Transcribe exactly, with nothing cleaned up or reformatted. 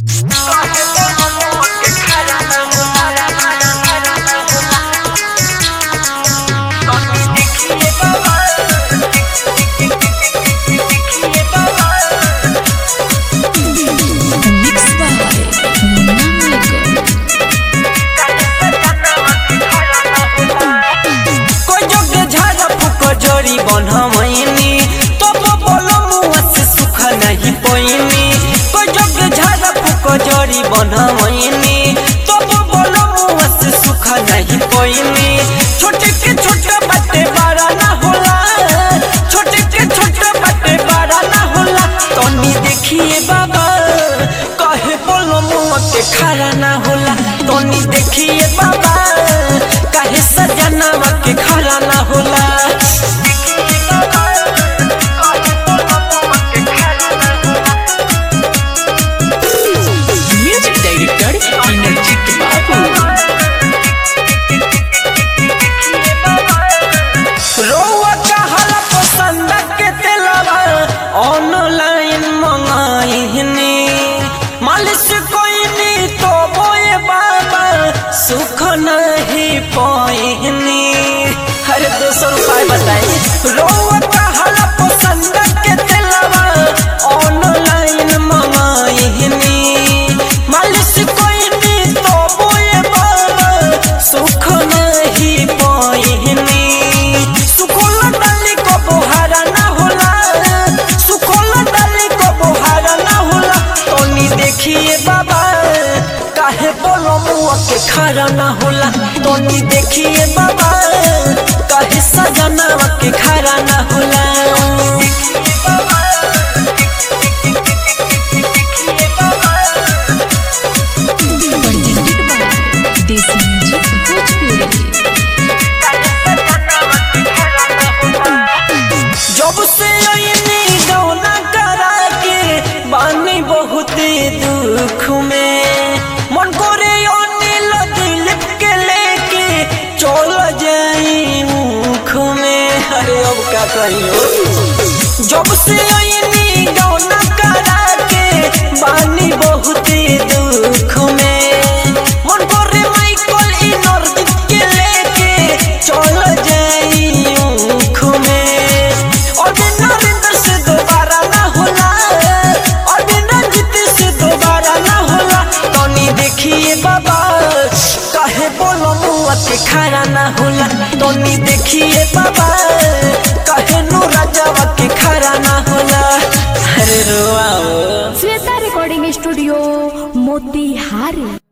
बनहमैनी तब बोलो मुँह से सुख नहीं पैनी कोई जग झाड़ा फूक जड़ी बनहमैनी तब बोलो मुँह से सुख नहीं पैनी छोटे के छोटे बाटे बड़ा ना होला छोटे के छोटे बाटे बड़ा ना होला तनी देखिए बाबा कहे बोलो मुँह के खड़ा ना होला तनी देखिए बाबा कहे सजनवा के खड़ा ना होला। ऑनलाइन मंगाइनी मालिश कोइनी तो बोए बाबा सुख नहीं पाइनी हर दो सौ रुपये बताई रोवता हला पसंद के तेलवा ऑनलाइन मंगाइनी मालिश कोइनी तो बोए बाबा सुख नहीं पाइनी सुखोला डाली को बोहारा ना होला देखिए बाबा काहे बोलो मुआ के खड़ा ना होला तोनी देखिए बाबा काहे सजनवा के खड़ा ना होला। जब से गौना करा के बानी बहुत दुख में मन करे अनिल दिलीप के लेके चल जाई मुख में अरे अब क्या कहियो जब से आईनी गौना करा के बानी बहुत दुख में मन करे माइकल इनर्जित के लेके चल जाई मुख में और नरेंद्र से दोबारा ना होला देखिए बाबा काहे बोलो मुआ के खड़ा ना होला तोनी देखिए बाबा काहे नु राजावा के खड़ा ना होला। अरे रोआ श्वेता रिकॉर्डिंग स्टूडियो मोतिहारी।